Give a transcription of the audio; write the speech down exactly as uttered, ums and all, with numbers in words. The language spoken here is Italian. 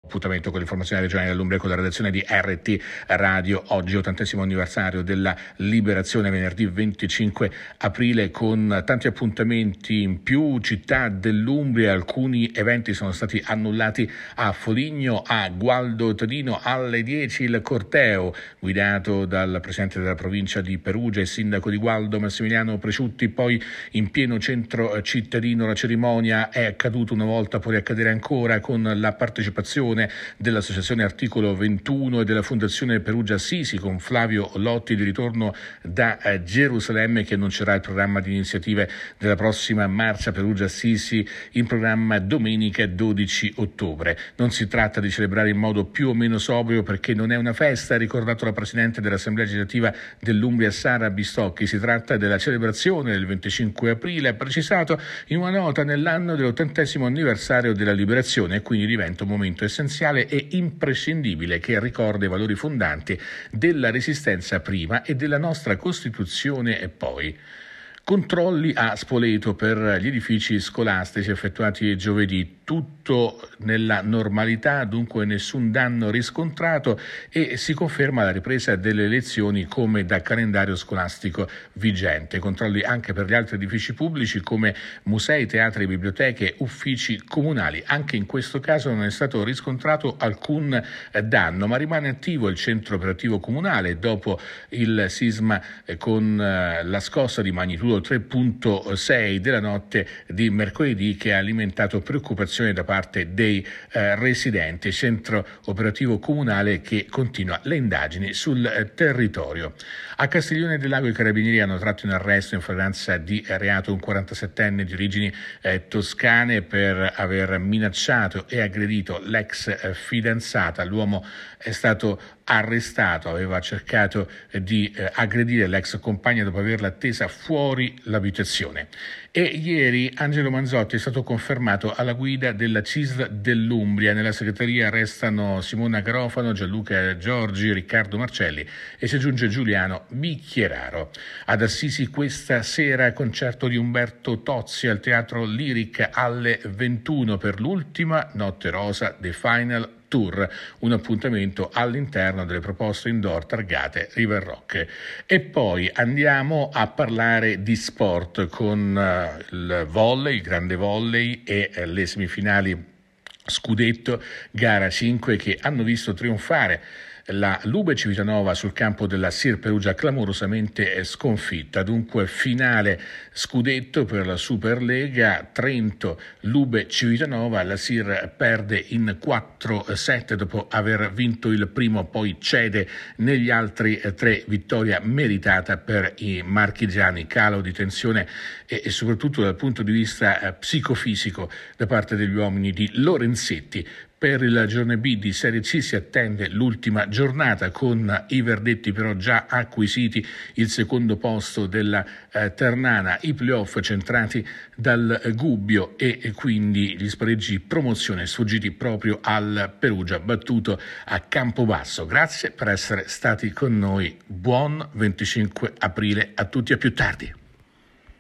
Appuntamento con l'informazione regionale dell'Umbria con la redazione di R T Radio. Oggi ottantesimo anniversario della liberazione, venerdì venticinque aprile, con tanti appuntamenti in più città dell'Umbria. Alcuni eventi sono stati annullati a Foligno, a Gualdo Tadino. Alle dieci il corteo guidato dal presidente della provincia di Perugia e sindaco di Gualdo Massimiliano Preciutti. Poi in pieno centro cittadino la cerimonia è accaduta una volta, può riaccadere ancora, con la partecipazione dell'associazione Articolo ventuno e della Fondazione Perugia Assisi, con Flavio Lotti di ritorno da eh, Gerusalemme, che annuncerà il programma di iniziative della prossima marcia Perugia Assisi, in programma domenica dodici ottobre. Non si tratta di celebrare in modo più o meno sobrio, perché non è una festa, ha ricordato la Presidente dell'Assemblea legislativa dell'Umbria Sara Bistocchi. Si tratta della celebrazione del venticinque aprile, ha precisato in una nota, nell'anno dell'ottantesimo anniversario della liberazione, e quindi diventa un momento essenziale e imprescindibile che ricorda i valori fondanti della Resistenza prima e della nostra Costituzione e poi. Controlli a Spoleto per gli edifici scolastici effettuati giovedì, tutto nella normalità, dunque nessun danno riscontrato, e si conferma la ripresa delle lezioni come da calendario scolastico vigente. Controlli anche per gli altri edifici pubblici come musei, teatri, biblioteche, uffici comunali. Anche in questo caso non è stato riscontrato alcun danno, ma rimane attivo il centro operativo comunale dopo il sisma con la scossa di magnitudo tre virgola sei della notte di mercoledì, che ha alimentato preoccupazione da parte dei eh, residenti. Centro operativo comunale che continua le indagini sul eh, territorio. A Castiglione del Lago i carabinieri hanno tratto in arresto in flagranza di reato un quarantasettenne di origini eh, toscane per aver minacciato e aggredito l'ex eh, fidanzata. L'uomo è stato arrestato, aveva cercato eh, di eh, aggredire l'ex compagna dopo averla attesa fuori l'abitazione. E ieri Angelo Manzotti è stato confermato alla guida della C I S L dell'Umbria. Nella segreteria restano Simona Garofano, Gianluca Giorgi, Riccardo Marcelli e si aggiunge Giuliano Bicchieraro. Ad Assisi questa sera concerto di Umberto Tozzi al Teatro Lyric alle ventuno per l'ultima notte rosa The Final Tour, un appuntamento all'interno delle proposte indoor targate River Rock. E poi andiamo a parlare di sport con uh, il volley, il grande volley e uh, le semifinali scudetto gara cinque, che hanno visto trionfare la Lube Civitanova sul campo della Sir Perugia, clamorosamente sconfitta. Dunque finale scudetto per la Superlega, Trento Lube Civitanova. La Sir perde in quattro sette dopo aver vinto il primo, poi cede negli altri tre, vittoria meritata per i marchigiani. Calo di tensione e, e soprattutto dal punto di vista eh, psicofisico da parte degli uomini di Lorenzetti. Per il girone B di Serie C si attende l'ultima giornata, con i verdetti però già acquisiti, il secondo posto della eh, Ternana, i playoff centrati dal Gubbio e, e quindi gli spareggi promozione sfuggiti proprio al Perugia, battuto a Campobasso. Grazie per essere stati con noi, buon venticinque aprile a tutti, a più tardi.